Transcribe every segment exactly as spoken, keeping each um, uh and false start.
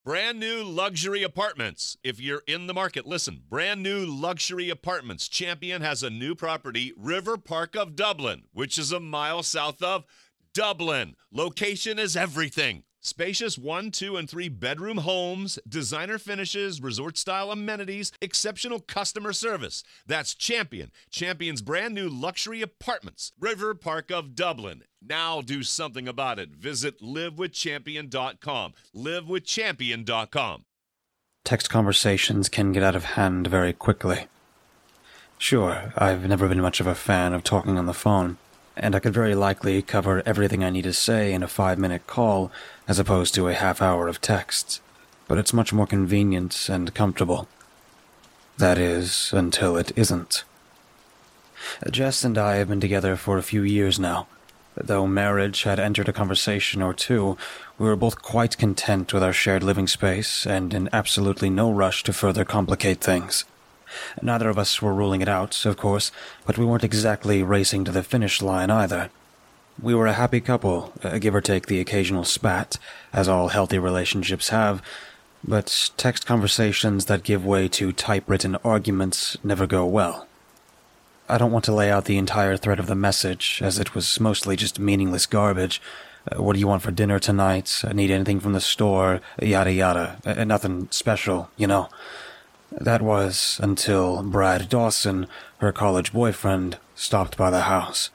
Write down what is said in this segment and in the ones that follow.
Brand new luxury apartments. If you're in the market, listen. Brand new luxury apartments. Champion has a new property, River Park of Dublin, which is a mile south of Dublin. Location is everything. Spacious one, two, and three bedroom homes, designer finishes, resort-style amenities, exceptional customer service. That's Champion. Champion's brand new luxury apartments. River Park of Dublin. Now do something about it. Visit live with champion dot com. live with champion dot com. Text conversations can get out of hand very quickly. Sure, I've never been much of a fan of talking on the phone, and I could very likely cover everything I need to say in a five-minute call as opposed to a half hour of texts, but it's much more convenient and comfortable. That is, until it isn't. Jess and I have been together for a few years now. Though marriage had entered a conversation or two, we were both quite content with our shared living space and in absolutely no rush to further complicate things. Neither of us were ruling it out, of course, but we weren't exactly racing to the finish line either. We were a happy couple, uh, give or take the occasional spat, as all healthy relationships have, but text conversations that give way to typewritten arguments never go well. I don't want to lay out the entire thread of the message, as it was mostly just meaningless garbage. Uh, what do you want for dinner tonight? I need anything from the store? Yada yada. Uh, nothing special, you know. That was until Brad Dawson, her college boyfriend, stopped by the house.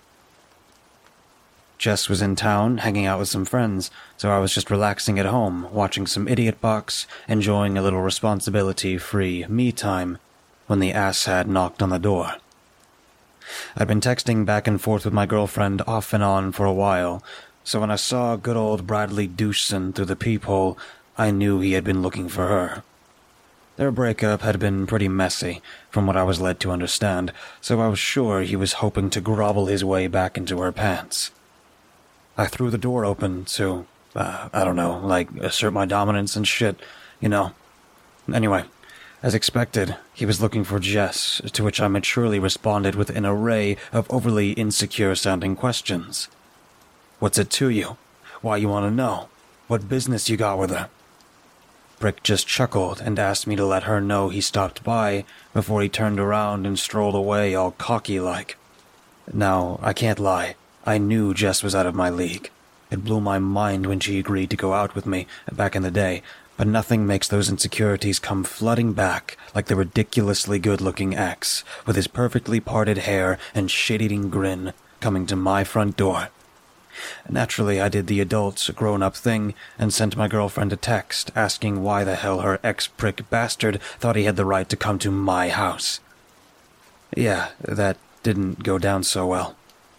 Jess was in town, hanging out with some friends, so I was just relaxing at home, watching some Idiot Box, enjoying a little responsibility-free me time, when the asshat knocked on the door. I'd been texting back and forth with my girlfriend off and on for a while, so when I saw good old Bradley Dewson through the peephole, I knew he had been looking for her. Their breakup had been pretty messy, from what I was led to understand, so I was sure he was hoping to grovel his way back into her pants. I threw the door open to, uh, I don't know, like, assert my dominance and shit, you know. Anyway, as expected, he was looking for Jess, to which I maturely responded with an array of overly insecure-sounding questions. What's it to you? Why you want to know? What business you got with her? Brick just chuckled and asked me to let her know he stopped by before he turned around and strolled away all cocky-like. Now, I can't lie. I knew Jess was out of my league. It blew my mind when she agreed to go out with me back in the day, but nothing makes those insecurities come flooding back like the ridiculously good-looking ex, with his perfectly parted hair and shit-eating grin, coming to my front door. Naturally, I did the adult, grown-up thing and sent my girlfriend a text asking why the hell her ex-prick bastard thought he had the right to come to my house. Yeah, that didn't go down so well.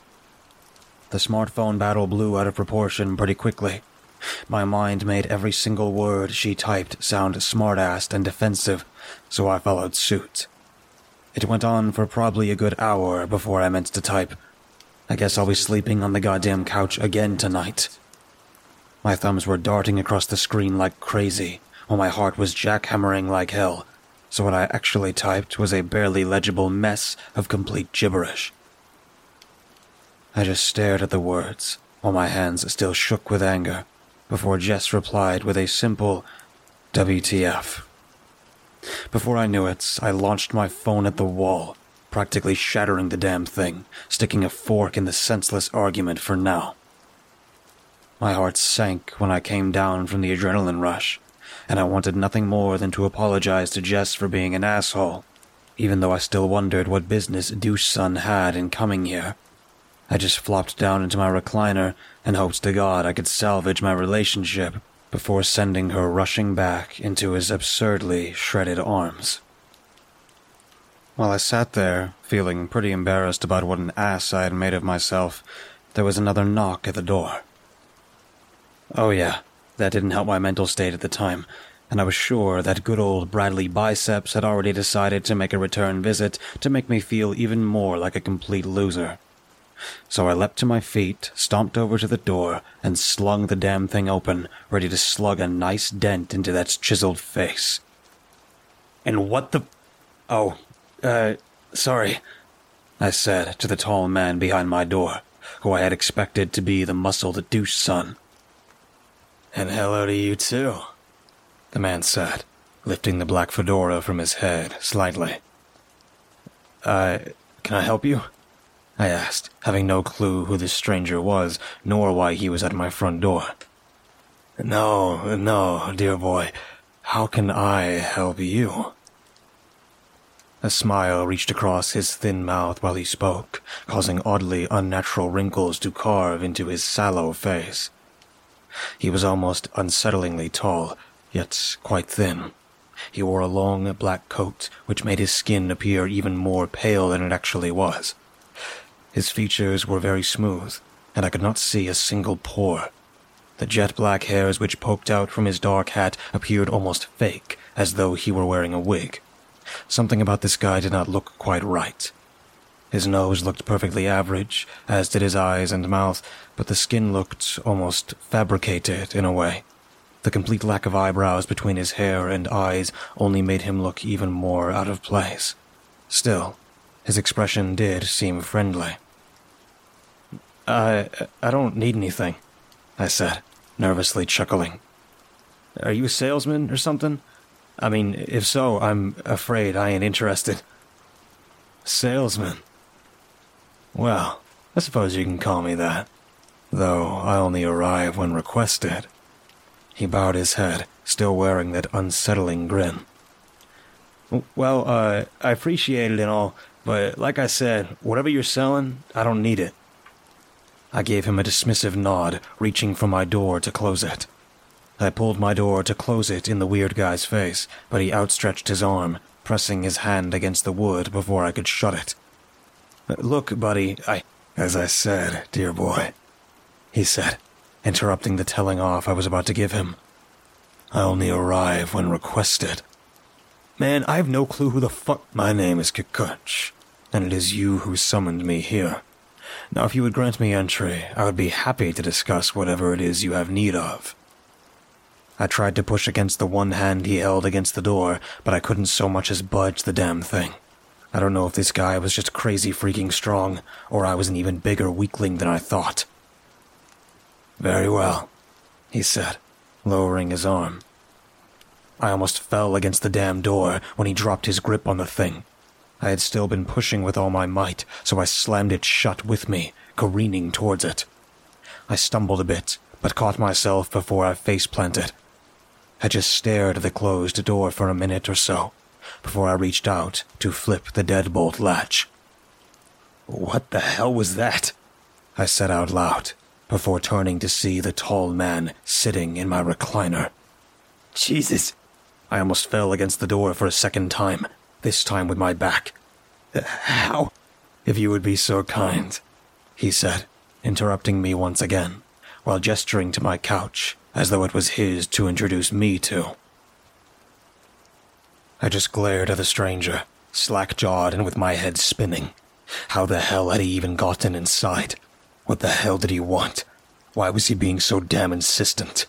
The smartphone battle blew out of proportion pretty quickly. My mind made every single word she typed sound smart-assed and defensive, so I followed suit. It went on for probably a good hour before I meant to type, I guess I'll be sleeping on the goddamn couch again tonight. My thumbs were darting across the screen like crazy, while my heart was jackhammering like hell, so what I actually typed was a barely legible mess of complete gibberish. I just stared at the words, while my hands still shook with anger, before Jess replied with a simple W T F. Before I knew it, I launched my phone at the wall, practically shattering the damn thing, sticking a fork in the senseless argument for now. My heart sank when I came down from the adrenaline rush, and I wanted nothing more than to apologize to Jess for being an asshole, even though I still wondered what business Deuce-son had in coming here. I just flopped down into my recliner and hoped to God I could salvage my relationship before sending her rushing back into his absurdly shredded arms. While I sat there, feeling pretty embarrassed about what an ass I had made of myself, there was another knock at the door. Oh yeah, that didn't help my mental state at the time, and I was sure that good old Bradley Biceps had already decided to make a return visit to make me feel even more like a complete loser. So I leapt to my feet, stomped over to the door, and slung the damn thing open, ready to slug a nice dent into that chiseled face. And what the... Oh, uh, sorry, I said to the tall man behind my door, who I had expected to be the muscled Deuce-son. And hello to you too. the man said, lifting the black fedora from his head slightly. Uh, can I help you? I asked, having no clue who this stranger was, nor why he was at my front door. No, no, dear boy. How can I help you? A smile reached across his thin mouth while he spoke, causing oddly unnatural wrinkles to carve into his sallow face. He was almost unsettlingly tall, yet quite thin. He wore a long black coat, which made his skin appear even more pale than it actually was. His features were very smooth, and I could not see a single pore. The jet-black hairs which poked out from his dark hat appeared almost fake, as though he were wearing a wig. Something about this guy did not look quite right. His nose looked perfectly average, as did his eyes and mouth, but the skin looked almost fabricated in a way. The complete lack of eyebrows between his hair and eyes only made him look even more out of place. Still, his expression did seem friendly. I, I don't need anything, I said, nervously chuckling. Are you a salesman or something? I mean, if so, I'm afraid I ain't interested. Salesman? Well, I suppose you can call me that, though I only arrive when requested. He bowed his head, still wearing that unsettling grin. Well, uh, I appreciate it and all, but like I said, whatever you're selling, I don't need it. I gave him a dismissive nod, reaching for my door to close it. I pulled my door to close it in the weird guy's face, but he outstretched his arm, pressing his hand against the wood before I could shut it. Look, buddy, I... As I said, dear boy, he said, interrupting the telling off I was about to give him. I only arrive when requested. Man, I have no clue who the fuck... My name is Kikuch, and it is you who summoned me here. Now, if you would grant me entry, I would be happy to discuss whatever it is you have need of. I tried to push against the one hand he held against the door, but I couldn't so much as budge the damn thing. I don't know if this guy was just crazy freaking strong, or I was an even bigger weakling than I thought. Very well, he said, lowering his arm. I almost fell against the damn door when he dropped his grip on the thing. I had still been pushing with all my might, so I slammed it shut with me, careening towards it. I stumbled a bit, but caught myself before I face-planted. I just stared at the closed door for a minute or so, before I reached out to flip the deadbolt latch. What the hell was that? I said out loud, before turning to see the tall man sitting in my recliner. Jesus! I almost fell against the door for a second time, this time with my back. How? If you would be so kind, he said, interrupting me once again, while gesturing to my couch, as though it was his to introduce me to. I just glared at the stranger, slack-jawed and with my head spinning. How the hell had he even gotten inside? What the hell did he want? Why was he being so damn insistent?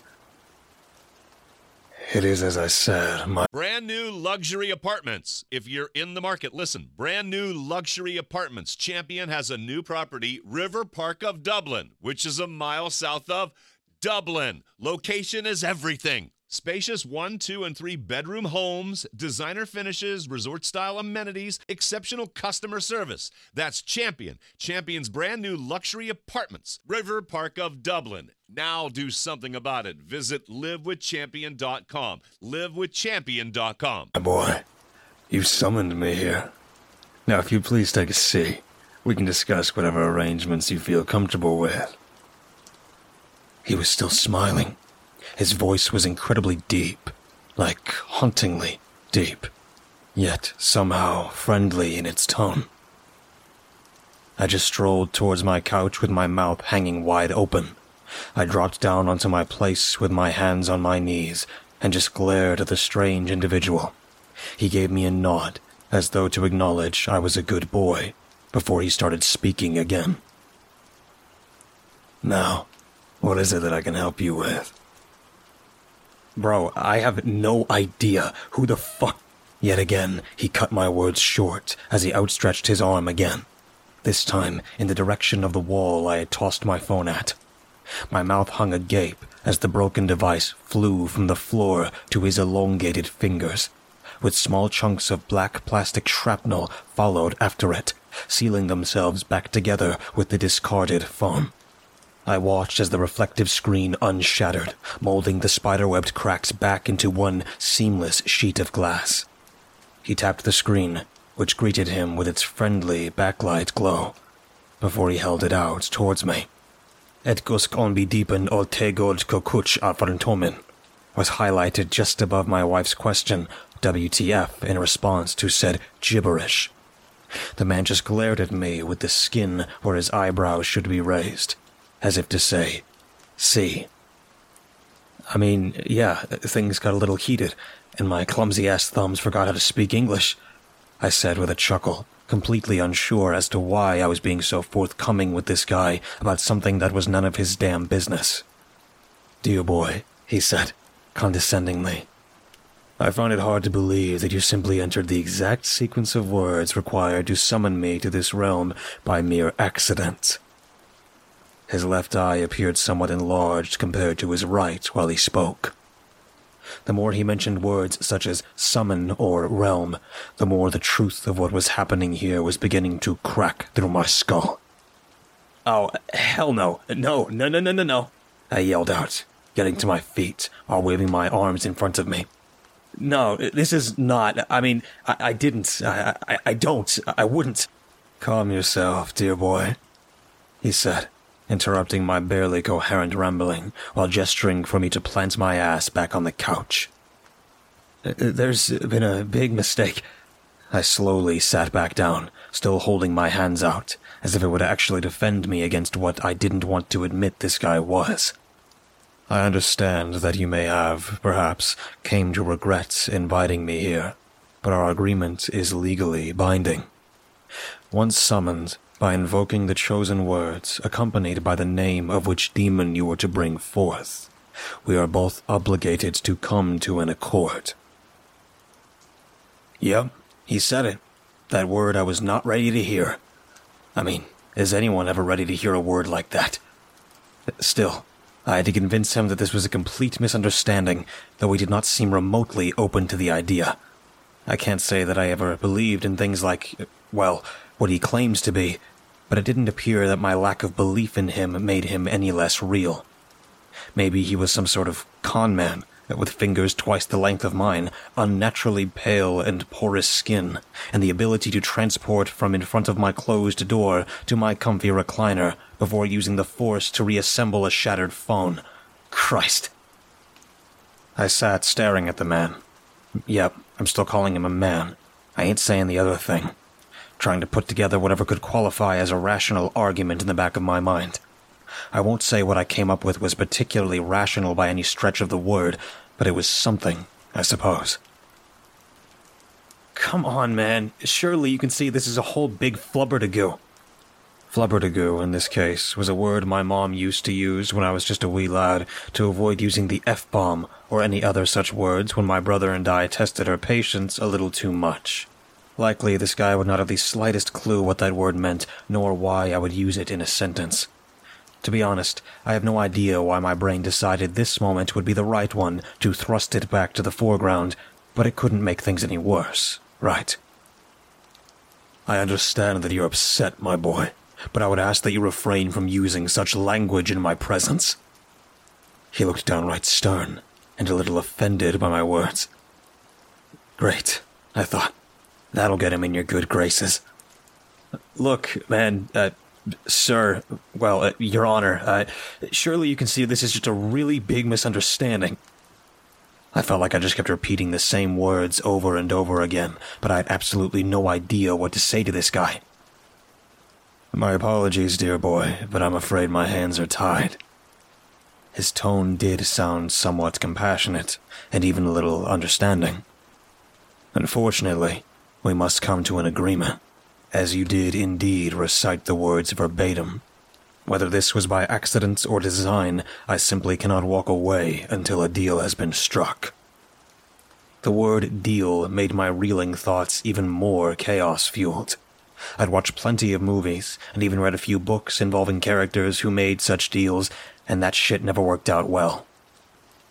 It is as I said, my... Brand new luxury apartments. If you're in the market, listen. Brand new luxury apartments. Champion has a new property, River Park of Dublin, which is a mile south of Dublin. Location is everything. Spacious one, two, and three bedroom homes, designer finishes, resort-style amenities, exceptional customer service. That's Champion. Champion's brand new luxury apartments, River Park of Dublin. Now do something about it. Visit live with champion dot com. live with champion dot com. My boy, you summoned me here. Now, if you'd please take a seat, we can discuss whatever arrangements you feel comfortable with. He was still smiling. His voice was incredibly deep, like hauntingly deep, yet somehow friendly in its tone. I just strolled towards my couch with my mouth hanging wide open. I dropped down onto my place with my hands on my knees and just glared at the strange individual. He gave me a nod, as though to acknowledge I was a good boy, before he started speaking again. Now, what is it that I can help you with? Bro, I have no idea who the fuck... Yet again, he cut my words short as he outstretched his arm again, this time in the direction of the wall I had tossed my phone at. My mouth hung agape as the broken device flew from the floor to his elongated fingers, with small chunks of black plastic shrapnel followed after it, sealing themselves back together with the discarded foam. I watched as the reflective screen unshattered, molding the spiderwebbed cracks back into one seamless sheet of glass. He tapped the screen, which greeted him with its friendly backlight glow, before he held it out towards me. Etgos onbi deepen o tegod kokuch afarantomin was highlighted just above my wife's question, W T F, in response to said gibberish. The man just glared at me with the skin where his eyebrows should be raised, as if to say, see. I mean, yeah, things got a little heated, and my clumsy-ass thumbs forgot how to speak English, I said with a chuckle, completely unsure as to why I was being so forthcoming with this guy about something that was none of his damn business. Dear boy, he said, condescendingly, I find it hard to believe that you simply entered the exact sequence of words required to summon me to this realm by mere accident. His left eye appeared somewhat enlarged compared to his right while he spoke. The more he mentioned words such as summon or realm, the more the truth of what was happening here was beginning to crack through my skull. Oh, hell no. No, no, no, no, no, no, I yelled out, getting to my feet while waving my arms in front of me. No, this is not, I mean, I, I didn't, I, I, I don't, I wouldn't. Calm yourself, dear boy, he said, interrupting my barely coherent rambling while gesturing for me to plant my ass back on the couch. There's been a big mistake. I slowly sat back down, still holding my hands out, as if it would actually defend me against what I didn't want to admit this guy was. I understand that you may have, perhaps, came to regret inviting me here, but our agreement is legally binding. Once summoned, by invoking the chosen words, accompanied by the name of which demon you were to bring forth, we are both obligated to come to an accord. Yep, he said it. That word I was not ready to hear. I mean, is anyone ever ready to hear a word like that? Still, I had to convince him that this was a complete misunderstanding, though he did not seem remotely open to the idea. I can't say that I ever believed in things like, well, what he claims to be, but it didn't appear that my lack of belief in him made him any less real. Maybe he was some sort of con man, with fingers twice the length of mine, unnaturally pale and porous skin, and the ability to transport from in front of my closed door to my comfy recliner before using the force to reassemble a shattered phone. Christ. I sat staring at the man. Yep, I'm still calling him a man. I ain't saying the other thing. Trying to put together whatever could qualify as a rational argument in the back of my mind. I won't say what I came up with was particularly rational by any stretch of the word, but it was something, I suppose. Come on, man. Surely you can see this is a whole big flubbertigoo. Flubbertigoo, in this case, was a word my mom used to use when I was just a wee lad to avoid using the F-bomb or any other such words when my brother and I tested her patience a little too much. Likely this guy would not have the slightest clue what that word meant, nor why I would use it in a sentence. To be honest, I have no idea why my brain decided this moment would be the right one to thrust it back to the foreground, but it couldn't make things any worse, right? I understand that you're upset, my boy, but I would ask that you refrain from using such language in my presence. He looked downright stern, and a little offended by my words. Great, I thought. That'll get him in your good graces. Look, man, uh, sir, well, uh, your honor, uh, surely you can see this is just a really big misunderstanding. I felt like I just kept repeating the same words over and over again, but I had absolutely no idea what to say to this guy. My apologies, dear boy, but I'm afraid my hands are tied. His tone did sound somewhat compassionate, and even a little understanding. Unfortunately, we must come to an agreement, as you did indeed recite the words verbatim. Whether this was by accident or design, I simply cannot walk away until a deal has been struck. The word deal made my reeling thoughts even more chaos-fueled. I'd watched plenty of movies, and even read a few books involving characters who made such deals, and that shit never worked out well.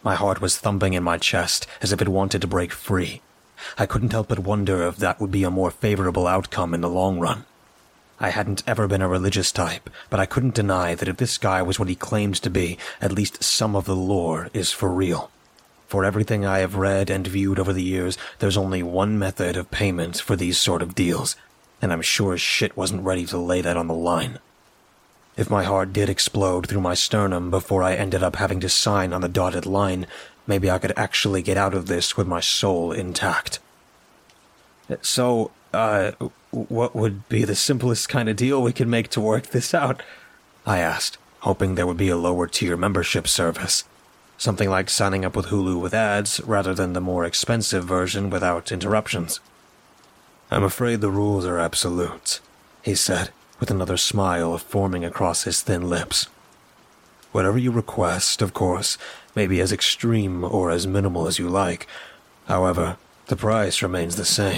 My heart was thumping in my chest as if it wanted to break free. I couldn't help but wonder if that would be a more favorable outcome in the long run. I hadn't ever been a religious type, but I couldn't deny that if this guy was what he claimed to be, at least some of the lore is for real. For everything I have read and viewed over the years, there's only one method of payment for these sort of deals, and I'm sure as shit wasn't ready to lay that on the line. If my heart did explode through my sternum before I ended up having to sign on the dotted line, maybe I could actually get out of this with my soul intact. So, uh, what would be the simplest kind of deal we could make to work this out? I asked, hoping there would be a lower-tier membership service. Something like signing up with Hulu with ads, rather than the more expensive version without interruptions. I'm afraid the rules are absolute, he said, with another smile forming across his thin lips. Whatever you request, of course, may be as extreme or as minimal as you like. However, the price remains the same.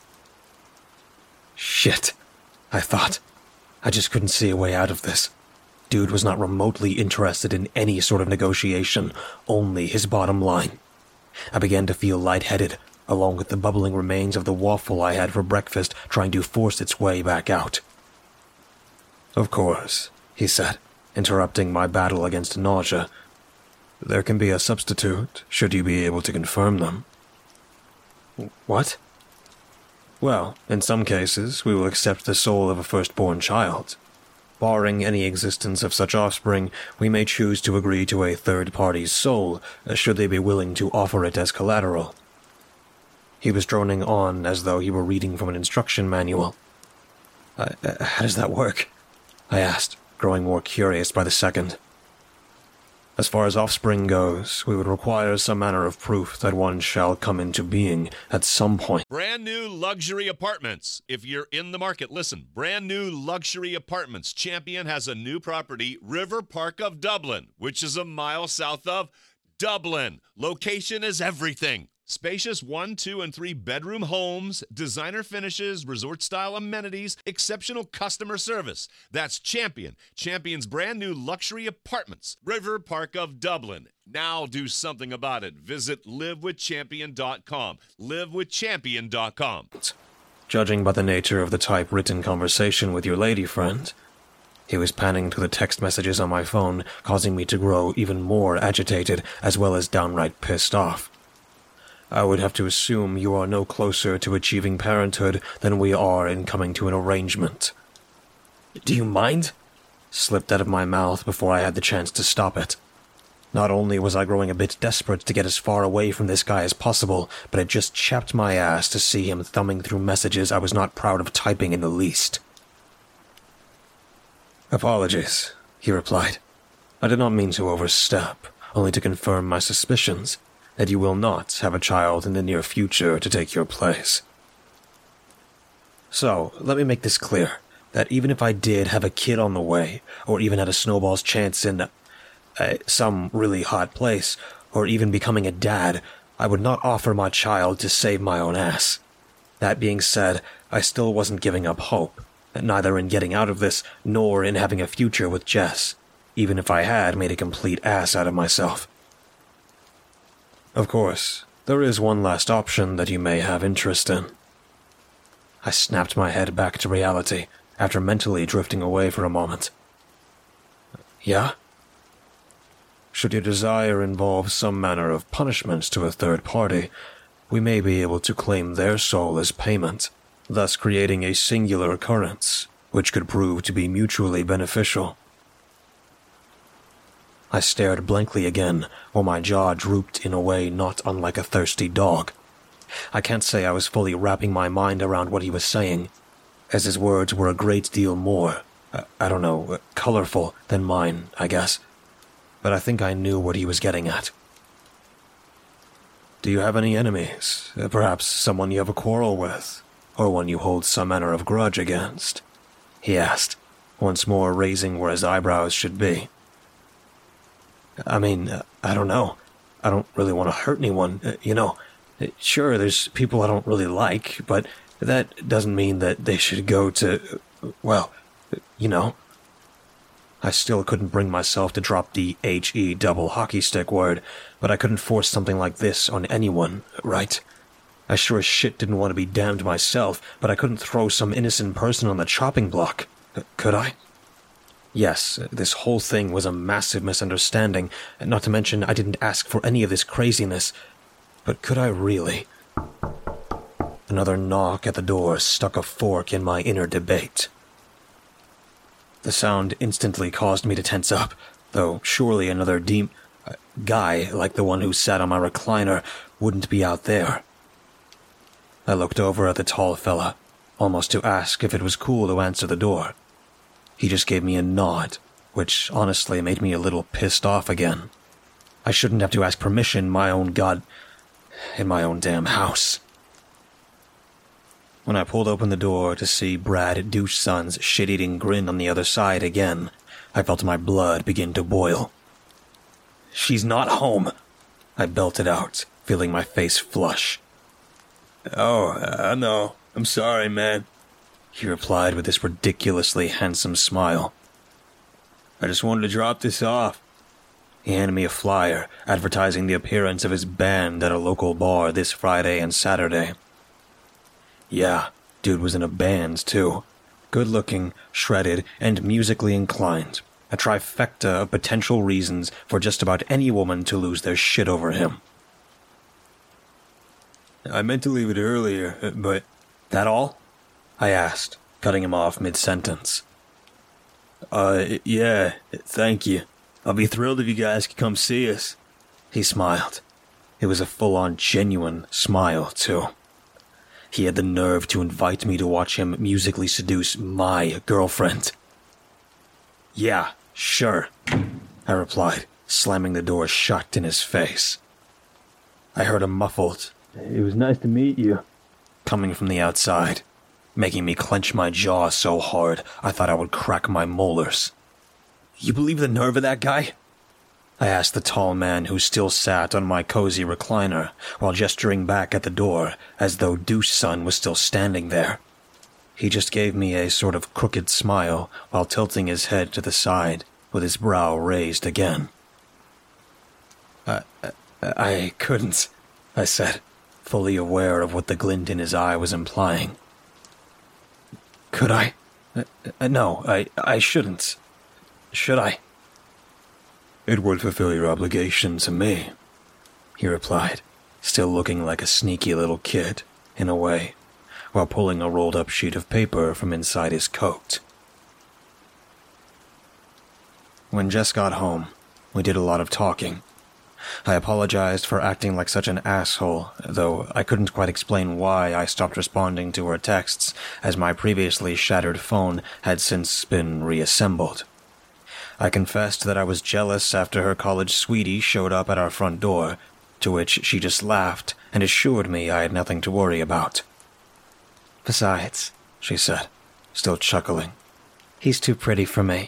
Shit, I thought. I just couldn't see a way out of this. Dude was not remotely interested in any sort of negotiation, only his bottom line. I began to feel lightheaded, along with the bubbling remains of the waffle I had for breakfast trying to force its way back out. Of course, he said, interrupting my battle against nausea. There can be a substitute, should you be able to confirm them. What? Well, in some cases, we will accept the soul of a firstborn child. Barring any existence of such offspring, we may choose to agree to a third party's soul, should they be willing to offer it as collateral. He was droning on as though he were reading from an instruction manual. Uh, how does that work? I asked, growing more curious by the second. As far as offspring goes, we would require some manner of proof that one shall come into being at some point. Brand new luxury apartments. If you're in the market, listen. Brand new luxury apartments. Champion has a new property, River Park of Dublin, which is a mile south of Dublin. Location is everything. Spacious one, two, and three bedroom homes, designer finishes, resort-style amenities, exceptional customer service. That's Champion. Champion's brand new luxury apartments. River Park of Dublin. Now do something about it. Visit live with champion dot com. live with champion dot com. Judging by the nature of the typewritten conversation with your lady friend, he was panning through the text messages on my phone, causing me to grow even more agitated as well as downright pissed off. I would have to assume you are no closer to achieving parenthood than we are in coming to an arrangement. Do you mind? Slipped out of my mouth before I had the chance to stop it. Not only was I growing a bit desperate to get as far away from this guy as possible, but it just chapped my ass to see him thumbing through messages I was not proud of typing in the least. Apologies, he replied. I did not mean to overstep, only to confirm my suspicions that you will not have a child in the near future to take your place. So, let me make this clear, that even if I did have a kid on the way, or even had a snowball's chance in uh, some really hot place, or even becoming a dad, I would not offer my child to save my own ass. That being said, I still wasn't giving up hope, neither in getting out of this, nor in having a future with Jess, even if I had made a complete ass out of myself. Of course, there is one last option that you may have interest in. I snapped my head back to reality, after mentally drifting away for a moment. Yeah? Should your desire involve some manner of punishment to a third party, we may be able to claim their soul as payment, thus creating a singular occurrence, which could prove to be mutually beneficial. I stared blankly again, while my jaw drooped in a way not unlike a thirsty dog. I can't say I was fully wrapping my mind around what he was saying, as his words were a great deal more, uh, I don't know, uh, colorful than mine, I guess. But I think I knew what he was getting at. Do you have any enemies? Uh, perhaps someone you have a quarrel with, or one you hold some manner of grudge against? He asked, once more raising where his eyebrows should be. I mean, uh, I don't know. I don't really want to hurt anyone, uh, you know. Uh, sure, there's people I don't really like, but that doesn't mean that they should go to, uh, well, uh, you know. I still couldn't bring myself to drop the H E double hockey stick word, but I couldn't force something like this on anyone, right? I sure as shit didn't want to be damned myself, but I couldn't throw some innocent person on the chopping block. Could I? Yes, this whole thing was a massive misunderstanding, not to mention I didn't ask for any of this craziness. But could I really? Another knock at the door stuck a fork in my inner debate. The sound instantly caused me to tense up, though surely another deep uh, guy like the one who sat on my recliner wouldn't be out there. I looked over at the tall fella, almost to ask if it was cool to answer the door. He just gave me a nod, which honestly made me a little pissed off again. I shouldn't have to ask permission, my own god, in my own damn house. When I pulled open the door to see Brad Douche-Son's shit-eating grin on the other side again, I felt my blood begin to boil. "She's not home," I belted out, feeling my face flush. "Oh, I know. I'm sorry, man," he replied with this ridiculously handsome smile. "I just wanted to drop this off." He handed me a flyer advertising the appearance of his band at a local bar this Friday and Saturday. Yeah, dude was in a band, too. Good-looking, shredded, and musically inclined. A trifecta of potential reasons for just about any woman to lose their shit over him. "I meant to leave it earlier, but..." "That all?" I asked, cutting him off mid-sentence. Uh, yeah, thank you. I'll be thrilled if you guys could come see us." He smiled. It was a full-on genuine smile, too. He had the nerve to invite me to watch him musically seduce my girlfriend. "Yeah, sure," I replied, slamming the door shut in his face. I heard a muffled, "It was nice to meet you," coming from the outside, making me clench my jaw so hard I thought I would crack my molars. "You believe the nerve of that guy?" I asked the tall man who still sat on my cozy recliner while gesturing back at the door as though Douche-Son was still standing there. He just gave me a sort of crooked smile while tilting his head to the side with his brow raised again. I, I, I couldn't, I said, fully aware of what the glint in his eye was implying. "Could I? Uh, no, I, I shouldn't. Should I?" "It would fulfill your obligation to me," he replied, still looking like a sneaky little kid, in a way, while pulling a rolled-up sheet of paper from inside his coat. When Jess got home, we did a lot of talking. I apologized for acting like such an asshole, though I couldn't quite explain why I stopped responding to her texts, as my previously shattered phone had since been reassembled. I confessed that I was jealous after her college sweetie showed up at our front door, to which she just laughed and assured me I had nothing to worry about. "Besides," she said, still chuckling, "he's too pretty for me."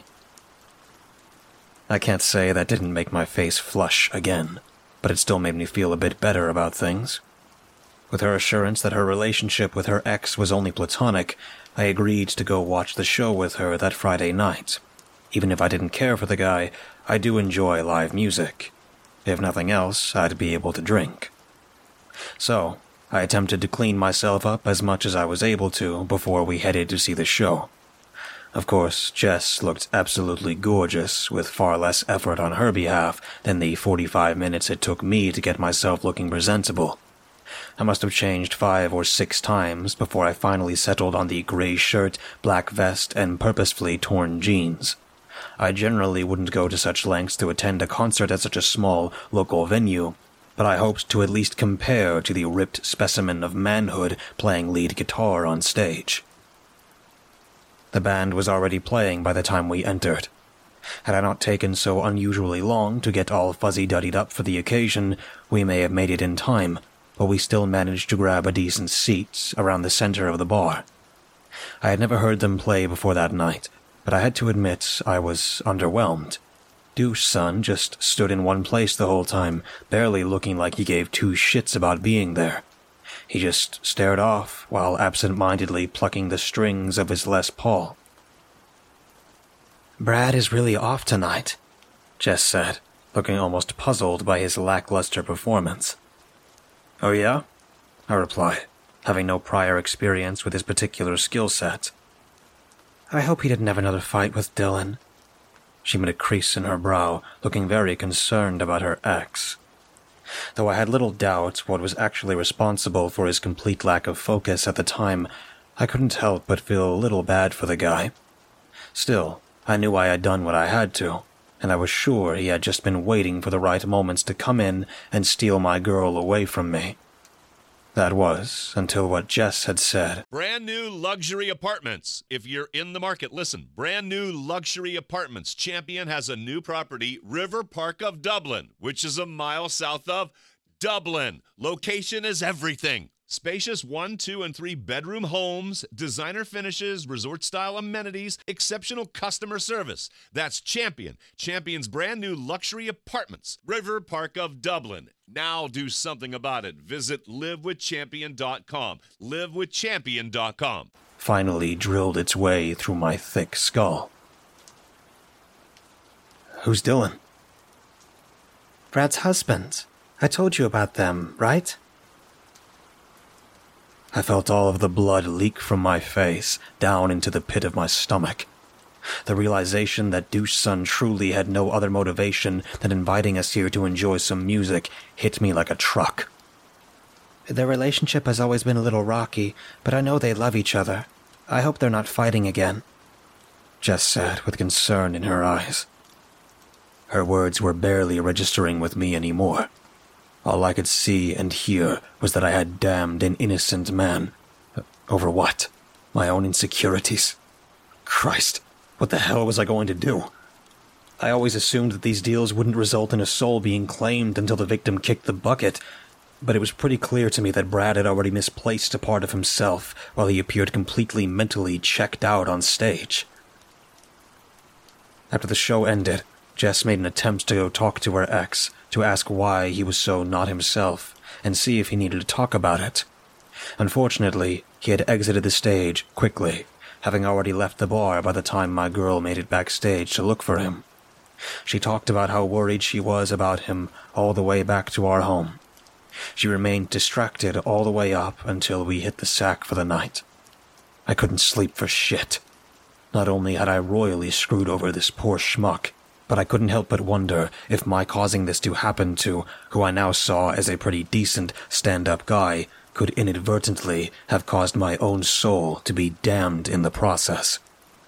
I can't say that didn't make my face flush again, but it still made me feel a bit better about things. With her assurance that her relationship with her ex was only platonic, I agreed to go watch the show with her that Friday night. Even if I didn't care for the guy, I do enjoy live music. If nothing else, I'd be able to drink. So, I attempted to clean myself up as much as I was able to before we headed to see the show. Of course, Jess looked absolutely gorgeous, with far less effort on her behalf than the forty-five minutes it took me to get myself looking presentable. I must have changed five or six times before I finally settled on the gray shirt, black vest, and purposefully torn jeans. I generally wouldn't go to such lengths to attend a concert at such a small, local venue, but I hoped to at least compare to the ripped specimen of manhood playing lead guitar on stage. The band was already playing by the time we entered. Had I not taken so unusually long to get all fuzzy-duddied up for the occasion, we may have made it in time, but we still managed to grab a decent seat around the center of the bar. I had never heard them play before that night, but I had to admit I was underwhelmed. Douche-Son just stood in one place the whole time, barely looking like he gave two shits about being there. He just stared off while absent-mindedly plucking the strings of his Les Paul. Brad is really off tonight, Jess said, looking almost puzzled by his lackluster performance. Oh yeah? I replied, having no prior experience with his particular skill set. I hope he didn't have another fight with Dylan. She made a crease in her brow, looking very concerned about her ex. Though I had little doubt what was actually responsible for his complete lack of focus at the time, I couldn't help but feel a little bad for the guy. Still, I knew I had done what I had to, and I was sure he had just been waiting for the right moments to come in and steal my girl away from me. That was until what Jess had said. Brand new luxury apartments. If you're in the market, listen. Brand new luxury apartments. Champion has a new property, River Park of Dublin, which is a mile south of Dublin. Location is everything. Spacious one, two, and three bedroom homes, designer finishes, resort-style amenities, exceptional customer service. That's Champion. Champion's brand new luxury apartments. River Park of Dublin. Now do something about it. Visit live with champion dot com. live with champion dot com. Finally drilled its way through my thick skull. Who's Dylan? Brad's husband. I told you about them, right? I felt all of the blood leak from my face down into the pit of my stomach. The realization that Douche-san truly had no other motivation than inviting us here to enjoy some music hit me like a truck. Their relationship has always been a little rocky, but I know they love each other. I hope they're not fighting again, Jess said with concern in her eyes. Her words were barely registering with me anymore. All I could see and hear was that I had damned an innocent man. Over what? My own insecurities? Christ, what the hell was I going to do? I always assumed that these deals wouldn't result in a soul being claimed until the victim kicked the bucket, but it was pretty clear to me that Brad had already misplaced a part of himself while he appeared completely mentally checked out on stage. After the show ended, Jess made an attempt to go talk to her ex, to ask why he was so not himself, and see if he needed to talk about it. Unfortunately, he had exited the stage quickly, having already left the bar by the time my girl made it backstage to look for him. She talked about how worried she was about him all the way back to our home. She remained distracted all the way up until we hit the sack for the night. I couldn't sleep for shit. Not only had I royally screwed over this poor schmuck, but I couldn't help but wonder if my causing this to happen to who I now saw as a pretty decent stand-up guy could inadvertently have caused my own soul to be damned in the process.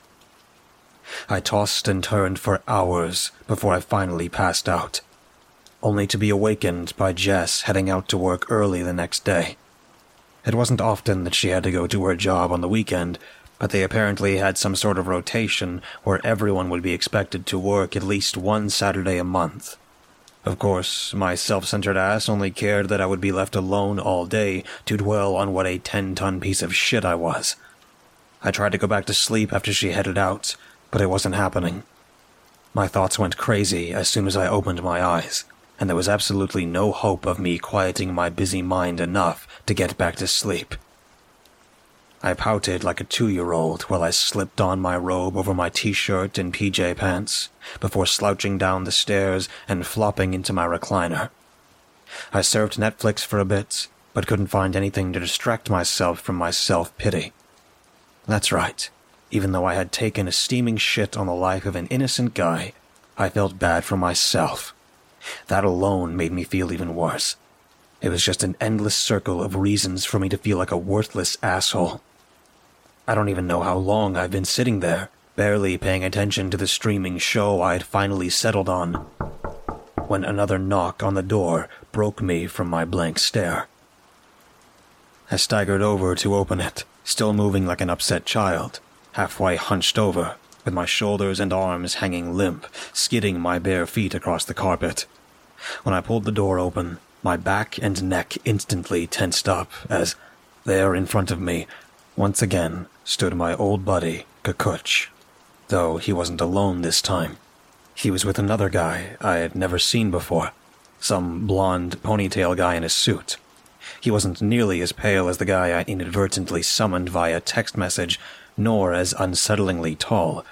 I tossed and turned for hours before I finally passed out, only to be awakened by Jess heading out to work early the next day. It wasn't often that she had to go to her job on the weekend, but they apparently had some sort of rotation where everyone would be expected to work at least one Saturday a month. Of course, my self-centered ass only cared that I would be left alone all day to dwell on what a ten-ton piece of shit I was. I tried to go back to sleep after she headed out, but it wasn't happening. My thoughts went crazy as soon as I opened my eyes, and there was absolutely no hope of me quieting my busy mind enough to get back to sleep. I pouted like a two-year-old while I slipped on my robe over my t-shirt and P J pants, before slouching down the stairs and flopping into my recliner. I surfed Netflix for a bit, but couldn't find anything to distract myself from my self-pity. That's right. Even though I had taken a steaming shit on the life of an innocent guy, I felt bad for myself. That alone made me feel even worse. It was just an endless circle of reasons for me to feel like a worthless asshole. I don't even know how long I've been sitting there, barely paying attention to the streaming show I had finally settled on, when another knock on the door broke me from my blank stare. I staggered over to open it, still moving like an upset child, halfway hunched over, with my shoulders and arms hanging limp, skidding my bare feet across the carpet. When I pulled the door open, my back and neck instantly tensed up as, there in front of me, once again stood my old buddy, Kikuch. Though he wasn't alone this time. He was with another guy I had never seen before, some blonde ponytail guy in a suit. He wasn't nearly as pale as the guy I inadvertently summoned via text message, nor as unsettlingly tall,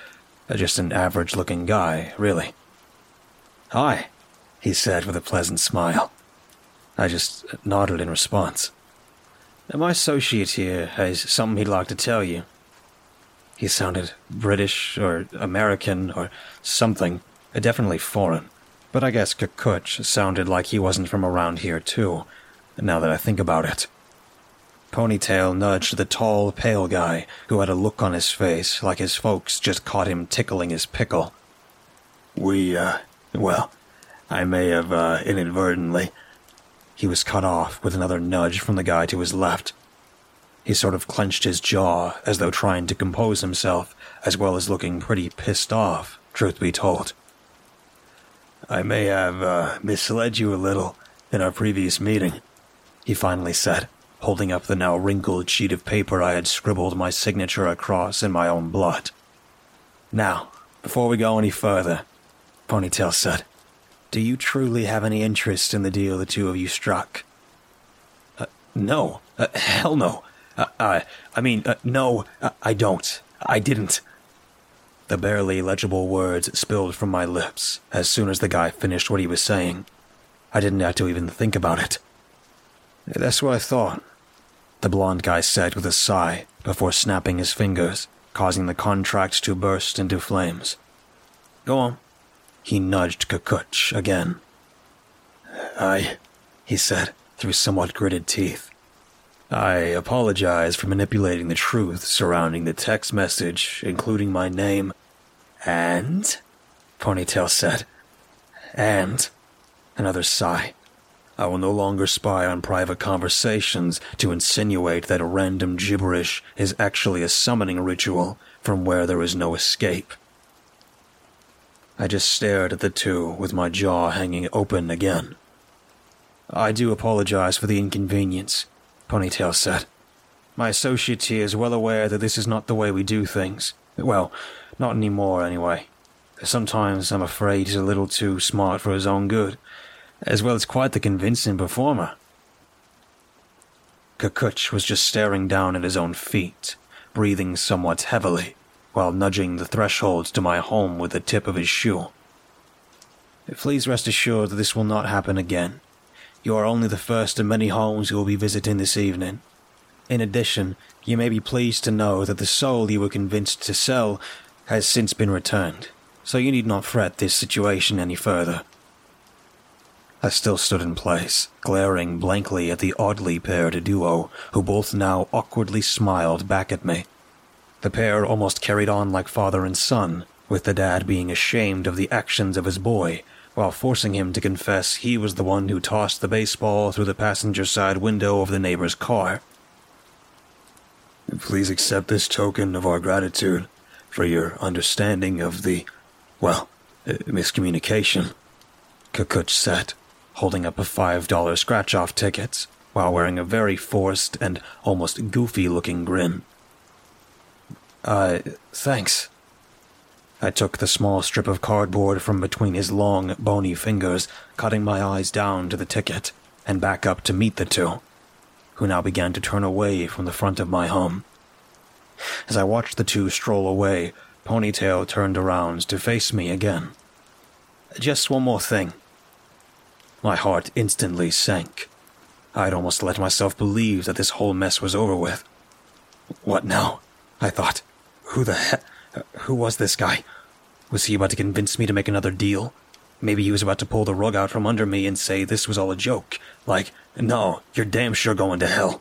Just an average-looking guy, really. "Hi," he said with a pleasant smile. I just nodded in response. "My associate here has something he'd like to tell you." He sounded British or American or something, definitely foreign. But I guess Kikuch sounded like he wasn't from around here too, now that I think about it. Ponytail nudged the tall, pale guy who had a look on his face like his folks just caught him tickling his pickle. "We, uh, well, I may have, uh, inadvertently..." He was cut off with another nudge from the guy to his left. He sort of clenched his jaw as though trying to compose himself, as well as looking pretty pissed off, truth be told. "I may have, uh, misled you a little in our previous meeting," he finally said, holding up the now wrinkled sheet of paper I had scribbled my signature across in my own blood. "Now, before we go any further," Ponytail said, "do you truly have any interest in the deal the two of you struck?" Uh, no. Uh, hell no. Uh, uh, I mean, uh, no, uh, I don't. I didn't. The barely legible words spilled from my lips as soon as the guy finished what he was saying. I didn't have to even think about it. "That's what I thought," the blonde guy said with a sigh before snapping his fingers, causing the contract to burst into flames. "Go on." He nudged Kikuch again. I, he said, through somewhat gritted teeth. "I apologize for manipulating the truth surrounding the text message, including my name." "And?" Ponytail said. "And?" Another sigh. "I will no longer spy on private conversations to insinuate that random gibberish is actually a summoning ritual from where there is no escape." I just stared at the two with my jaw hanging open again. "I do apologize for the inconvenience," Ponytail said. "My associate here is well aware that this is not the way we do things. Well, not anymore anyway. Sometimes I'm afraid he's a little too smart for his own good, as well as quite the convincing performer." Kikuch was just staring down at his own feet, breathing somewhat heavily, while nudging the threshold to my home with the tip of his shoe. "Please rest assured that this will not happen again. You are only the first of many homes you will be visiting this evening. In addition, you may be pleased to know that the soul you were convinced to sell has since been returned, so you need not fret this situation any further." I still stood in place, glaring blankly at the oddly paired duo, who both now awkwardly smiled back at me. The pair almost carried on like father and son, with the dad being ashamed of the actions of his boy, while forcing him to confess he was the one who tossed the baseball through the passenger side window of the neighbor's car. "Please accept this token of our gratitude for your understanding of the, well, uh, miscommunication," Kikuch said, holding up a five dollar scratch-off ticket, while wearing a very forced and almost goofy-looking grin. Uh, thanks." I took the small strip of cardboard from between his long, bony fingers, cutting my eyes down to the ticket, and back up to meet the two, who now began to turn away from the front of my home. As I watched the two stroll away, Ponytail turned around to face me again. "Just one more thing." My heart instantly sank. I'd almost let myself believe that this whole mess was over with. What now? I thought. Who the he- Who was this guy? Was he about to convince me to make another deal? Maybe he was about to pull the rug out from under me and say this was all a joke. Like, "No, you're damn sure going to hell."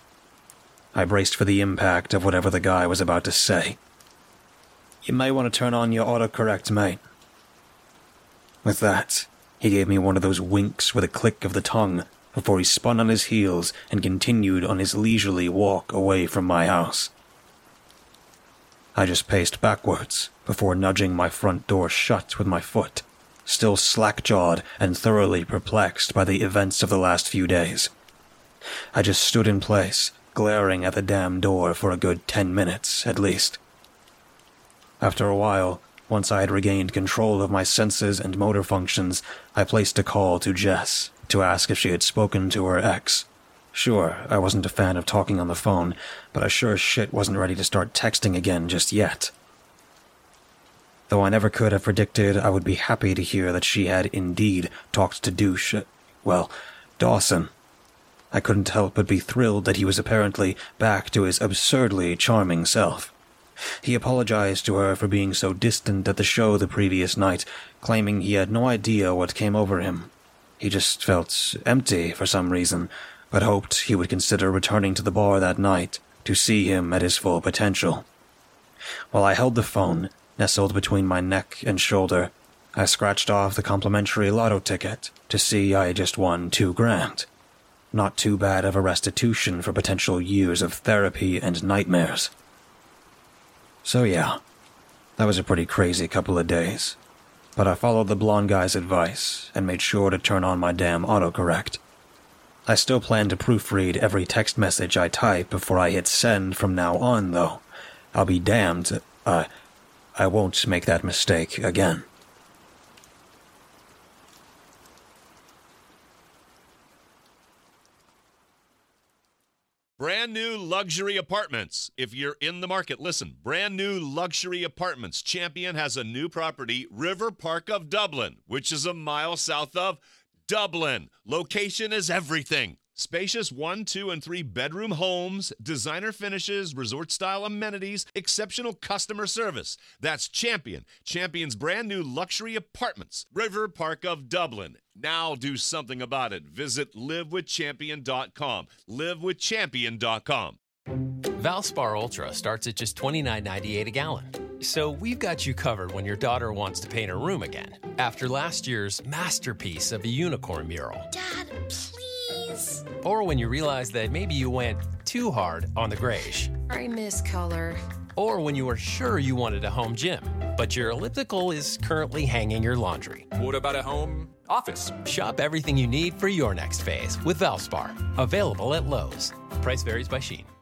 I braced for the impact of whatever the guy was about to say. "You may want to turn on your autocorrect, mate." With that, he gave me one of those winks with a click of the tongue before he spun on his heels and continued on his leisurely walk away from my house. I just paced backwards before nudging my front door shut with my foot, still slack-jawed and thoroughly perplexed by the events of the last few days. I just stood in place, glaring at the damn door for a good ten minutes, at least. After a while, once I had regained control of my senses and motor functions, I placed a call to Jess to ask if she had spoken to her ex. Sure, I wasn't a fan of talking on the phone, but I sure as shit wasn't ready to start texting again just yet. though I never could have predicted I would be happy to hear that she had indeed talked to douche, well, Dawson. I couldn't help but be thrilled that he was apparently back to his absurdly charming self. He apologized to her for being so distant at the show the previous night, claiming he had no idea what came over him. He just felt empty for some reason, but hoped he would consider returning to the bar that night to see him at his full potential. While I held the phone, nestled between my neck and shoulder, I scratched off the complimentary lotto ticket to see I had just won two grand. Not too bad of a restitution for potential years of therapy and nightmares. So yeah, that was a pretty crazy couple of days. But I followed the blonde guy's advice and made sure to turn on my damn autocorrect. I still plan to proofread every text message I type before I hit send from now on, though. I'll be damned, uh, I won't make that mistake again. Brand new luxury apartments. If you're in the market, listen. Brand new luxury apartments. Champion has a new property, River Park of Dublin, which is a mile south of Dublin. Location is everything. Spacious one, two, and three bedroom homes, designer finishes, resort-style amenities, exceptional customer service. That's Champion. Champion's brand new luxury apartments, River Park of Dublin. Now do something about it. Visit live with champion dot com. live with champion dot com. Valspar Ultra starts at just twenty-nine ninety-eight a gallon. So we've got you covered when your daughter wants to paint her room again, after last year's masterpiece of a unicorn mural. Dad, please. Or when you realize that maybe you went too hard on the grayish. I miss color. Or when you were sure you wanted a home gym, but your elliptical is currently hanging your laundry. What about a home office? Shop everything you need for your next phase with Valspar. Available at Lowe's. Price varies by Shein.